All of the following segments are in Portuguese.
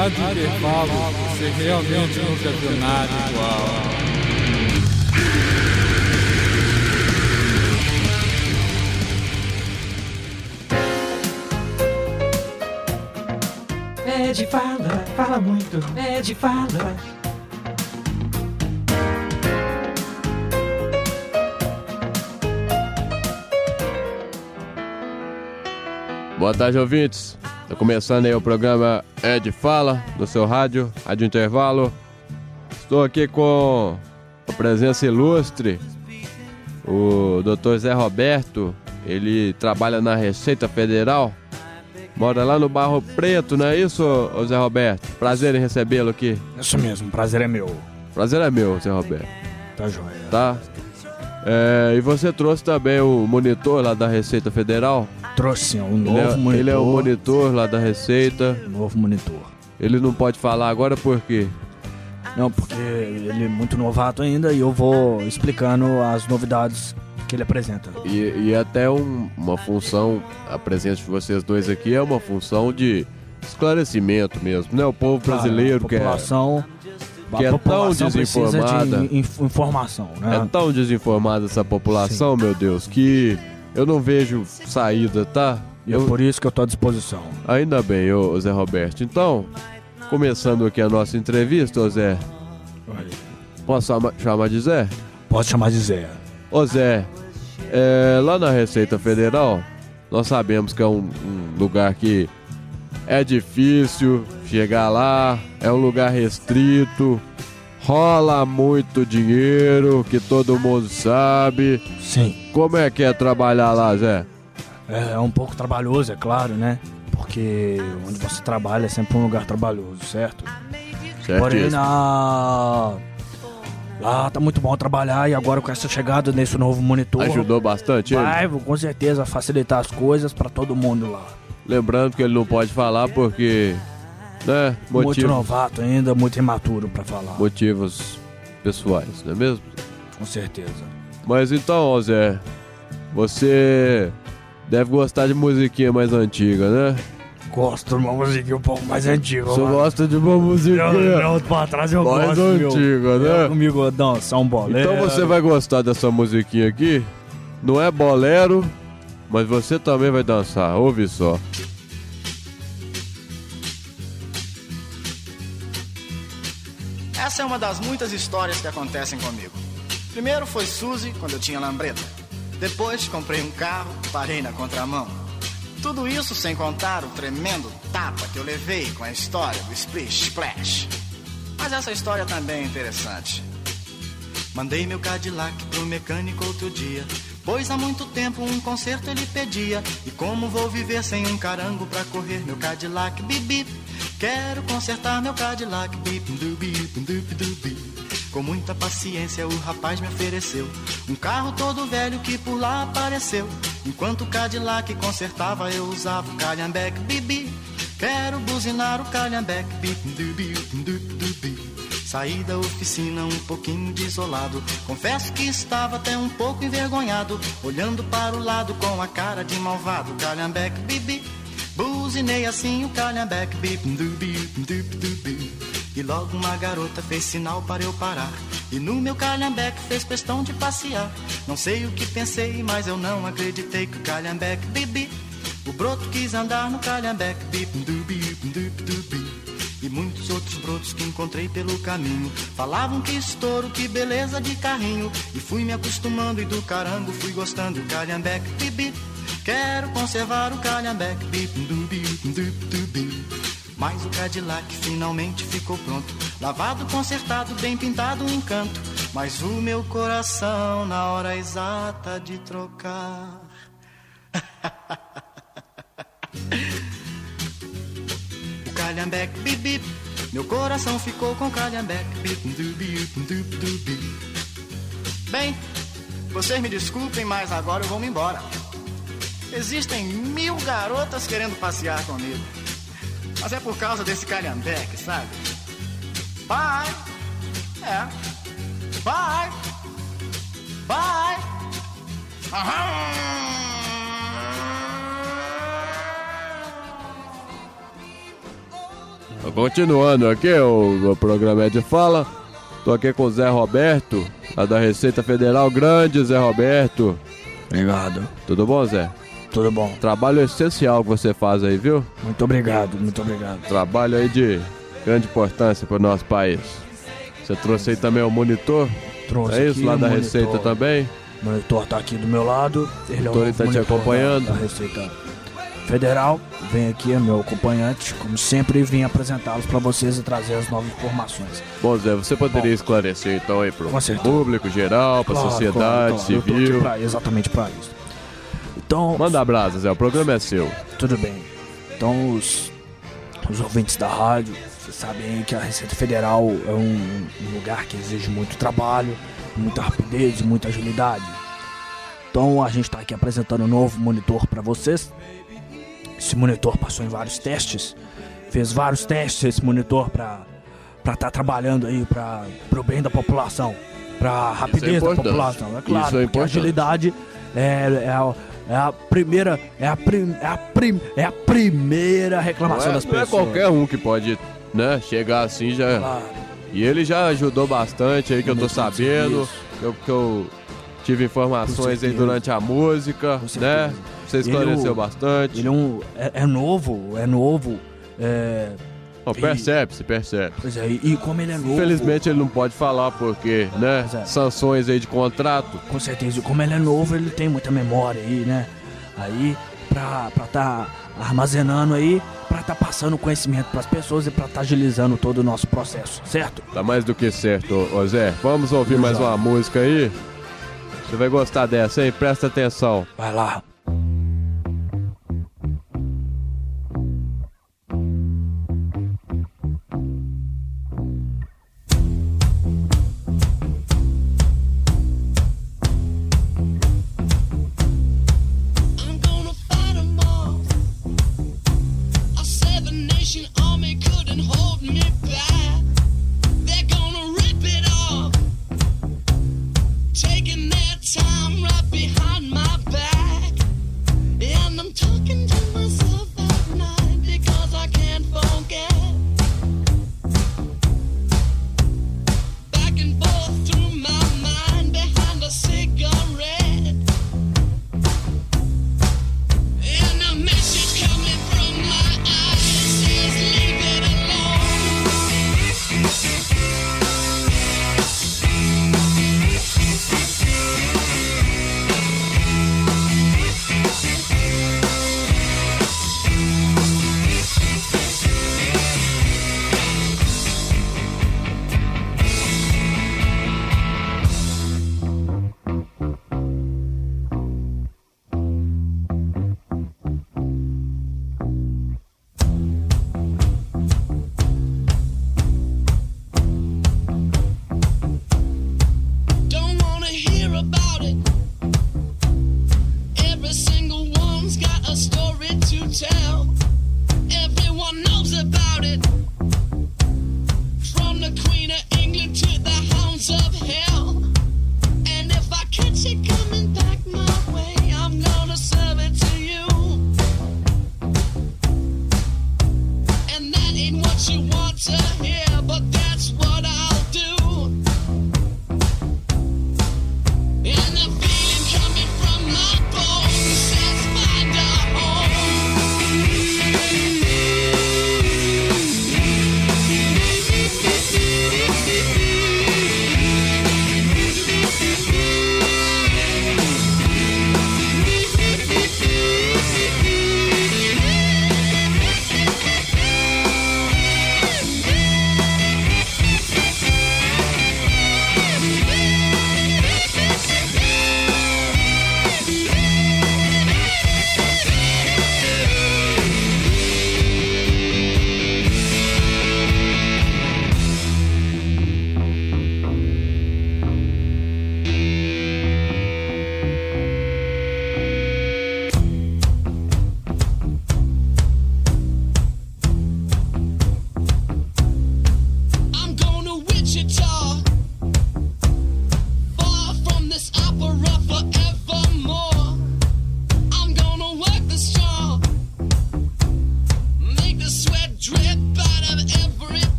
Rádio Intervalo, você realmente nunca viu nada igual. Ed fala, fala muito, Ed fala. Boa tarde, ouvintes. Está começando aí o programa Ed Fala, do seu rádio, Rádio Intervalo. Estou aqui com a presença ilustre, o Dr. Zé Roberto. Ele trabalha na Receita Federal, mora lá no Barro Preto, não é isso, ô Zé Roberto? Prazer em recebê-lo aqui. Isso mesmo, prazer é meu. Prazer é meu, Zé Roberto. Tá joia. Tá? E você trouxe também o monitor lá da Receita Federal? Trouxe sim, um novo monitor. Ele é o monitor lá da Receita. Novo monitor. Ele não pode falar agora por quê? Não, porque ele é muito novato ainda e eu vou explicando as novidades que ele apresenta. E até uma função, a presença de vocês dois aqui é uma função de esclarecimento mesmo, né? O povo brasileiro que é tão desinformada. De informação, né? É tão desinformada essa população, sim, meu Deus, que eu não vejo saída, tá? E é por isso que eu tô à disposição. Ainda bem, ô Zé Roberto. Então, começando aqui a nossa entrevista, ô Zé. Posso chamar de Zé? Pode chamar de Zé. Ô Zé, lá na Receita Federal, nós sabemos que é um lugar que é difícil chegar lá, é um lugar restrito, rola muito dinheiro, que todo mundo sabe. Sim. Como é que é trabalhar lá, Zé? É um pouco trabalhoso, é claro, né? Porque onde você trabalha é sempre um lugar trabalhoso, certo? Porém, lá tá muito bom trabalhar e agora com essa chegada nesse novo monitor... Ajudou bastante ele? Vai, com certeza, facilitar as coisas pra todo mundo lá. Lembrando que ele não pode falar porque... né? Muito novato ainda, muito imaturo pra falar. Motivos pessoais, não é mesmo? Com certeza. Mas então, Zé, você deve gostar de musiquinha mais antiga, né? Gosto de uma musiquinha um pouco mais antiga. Você gosta de uma musiquinha não, pra trás eu mais gosto, antiga, né? Comigo dançar um bolero. Então você vai gostar dessa musiquinha aqui. Não é bolero, mas você também vai dançar. Ouve só. Essa é uma das muitas histórias que acontecem comigo. Primeiro foi Suzy, quando eu tinha lambreta. Depois comprei um carro, parei na contramão. Tudo isso sem contar o tremendo tapa que eu levei com a história do Splish Splash. Mas essa história também é interessante. Mandei meu Cadillac pro mecânico outro dia, pois há muito tempo um conserto ele pedia. E como vou viver sem um carango pra correr meu Cadillac, bip bip. Quero consertar meu Cadillac, bip dubi, dubi dubi. Com muita paciência o rapaz me ofereceu um carro todo velho que por lá apareceu. Enquanto o Cadillac consertava eu usava o calhambeque, bibi. Quero buzinar o calhambeque, bip dubi, dubi dubi. Saí da oficina um pouquinho desolado, confesso que estava até um pouco envergonhado, olhando para o lado com a cara de malvado, calhambeque, bibi. Buzinei assim o calhambeque, bip dubi, dubi dubi. E logo uma garota fez sinal para eu parar, e no meu calhambeque fez questão de passear. Não sei o que pensei, mas eu não acreditei que o calhambeque, bibi. O broto quis andar no calhambeque, bip dubi, dubi dubi. E muitos outros brotos que encontrei pelo caminho falavam que estouro, que beleza de carrinho. E fui me acostumando e do carango fui gostando do calhambeque, bibi. Quero conservar o calhambeque, bip dubi, dubi dubi. Mas o Cadillac finalmente ficou pronto, lavado, consertado, bem pintado, um encanto. Mas o meu coração na hora exata de trocar o calhambeque, bip bip. Meu coração ficou com o calhambeque, bip dubi, dubi dubi. Bem, vocês me desculpem, mas agora eu vou me embora. Existem 1000 garotas querendo passear comigo, mas é por causa desse calhambeque, sabe? Bye! Bye! Bye! Continuando aqui, o programa é de fala. Tô aqui com o Zé Roberto, lá da Receita Federal. Grande Zé Roberto. Obrigado. Tudo bom, Zé? Tudo bom. Trabalho essencial que você faz aí, viu? Muito obrigado, muito obrigado. Trabalho aí de grande importância para o nosso país. Você trouxe aí também o monitor? Trouxe é isso, aqui lá da monitor. Receita também? O monitor tá aqui do meu lado. Ele é o Ele tá te acompanhando? Da Receita Federal. Vem aqui, é meu acompanhante. Como sempre, vim apresentá-los para vocês e trazer as novas informações. Bom, Zé, você poderia esclarecer então aí pro público geral, pra sociedade, claro. civil? Eu tô aqui exatamente para isso. Então, manda abraço, Zé, o programa é seu. Tudo bem. Então, os ouvintes da rádio, vocês sabem que a Receita Federal é um lugar que exige muito trabalho, muita rapidez e muita agilidade. Então, a gente está aqui apresentando um novo monitor para vocês. Esse monitor passou em vários testes, fez vários testes esse monitor para estar trabalhando aí para o bem da população, para a rapidez da população. É claro, porque a agilidade é a primeira reclamação das pessoas. Não é qualquer um que pode, né, chegar assim já. Claro. E ele já ajudou bastante aí, que eu tô sabendo, que eu tive informações aí durante a música, né? Você esclareceu bastante. Ele é novo. Percebe. Pois é, e como ele é novo... Infelizmente ele não pode falar porque, né, sanções aí de contrato. Com certeza, e como ele é novo, ele tem muita memória aí, né? Aí, pra tá armazenando aí, pra tá passando conhecimento pras pessoas e pra tá agilizando todo o nosso processo, certo? Tá mais do que certo, ô Zé. Vamos ouvir mais uma música aí? Você vai gostar dessa, hein? Presta atenção. Vai lá.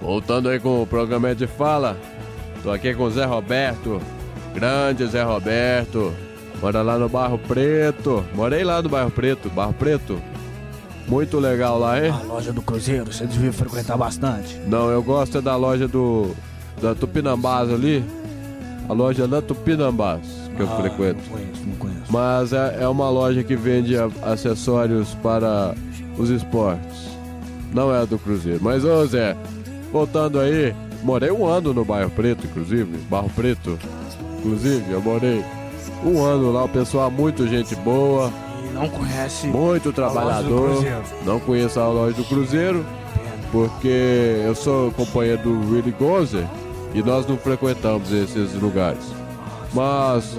Voltando aí com o programa Ed Fala. Tô aqui com o Zé Roberto. Grande Zé Roberto. Mora lá no Barro Preto. Morei lá no Barro Preto. Barro Preto. Muito legal lá, hein? A loja do Cruzeiro, você devia frequentar bastante. Não, eu gosto da loja da Tupinambás ali. A loja da Tupinambás que eu frequento. Não conheço. Mas é uma loja que vende acessórios para os esportes. Não é a do Cruzeiro. Mas, ô Zé, voltando aí, morei 1 ano no Bairro Preto, inclusive. Barro Preto. Inclusive, eu morei 1 ano lá, o pessoal muito gente boa. E não conhece muito trabalhador. Não conheço a loja do Cruzeiro, porque eu sou companheiro do Willy Gonzer e nós não frequentamos esses lugares. Mas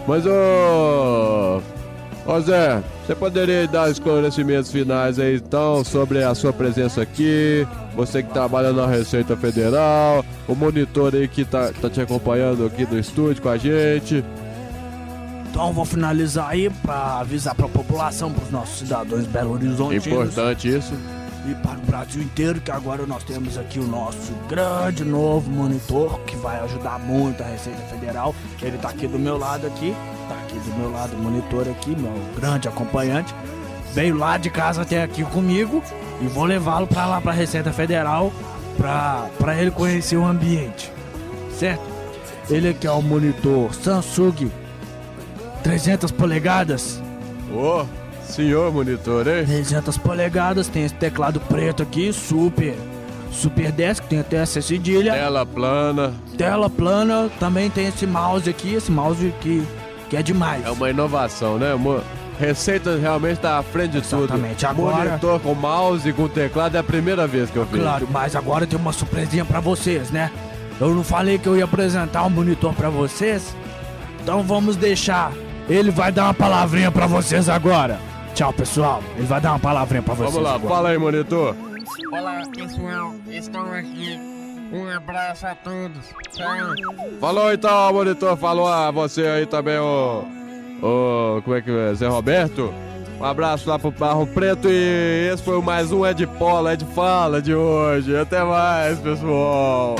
ô Zé, você poderia dar esclarecimentos finais aí então sobre a sua presença aqui, você que trabalha na Receita Federal, o monitor aí que tá te acompanhando aqui no estúdio com a gente. Então vou finalizar aí para avisar para a população, para os nossos cidadãos Belo Horizonte. Importante isso. E para o Brasil inteiro, que agora nós temos aqui o nosso grande novo monitor, que vai ajudar muito a Receita Federal. Ele tá aqui do meu lado o monitor aqui, meu grande acompanhante. Veio lá de casa até aqui comigo e vou levá-lo para lá para a Receita Federal, para ele conhecer o ambiente, certo? Ele aqui é o monitor Samsung 300 polegadas. Ô, senhor monitor, hein? 300 polegadas, tem esse teclado preto aqui, Super Desk, tem até essa cedilha. Tela plana, também tem esse mouse aqui, que é demais. É uma inovação, né? Receita realmente tá à frente de Exatamente. tudo. Agora, monitor com mouse e com teclado é a primeira vez que eu fiz. Claro, mas agora tem uma surpresinha pra vocês, né? Eu não falei que eu ia apresentar um monitor pra vocês? Então vamos deixar. Ele vai dar uma palavrinha pra vocês agora. Tchau, pessoal. Ele vai dar uma palavrinha pra vocês. Vamos lá, agora. fala aí, monitor. Olá, pessoal. Estou aqui. Um abraço a todos. Tchau. Falou então, monitor. Falou a você aí também, como é que é? Zé Roberto. Um abraço lá pro Barro Preto e esse foi mais um Ed Fala de hoje. Até mais, pessoal.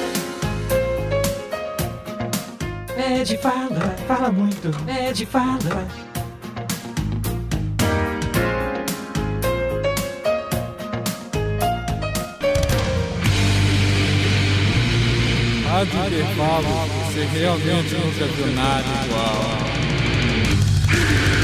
Ed fala, fala muito, Ed fala. Rádio Intervalo, você realmente nunca viu nada igual.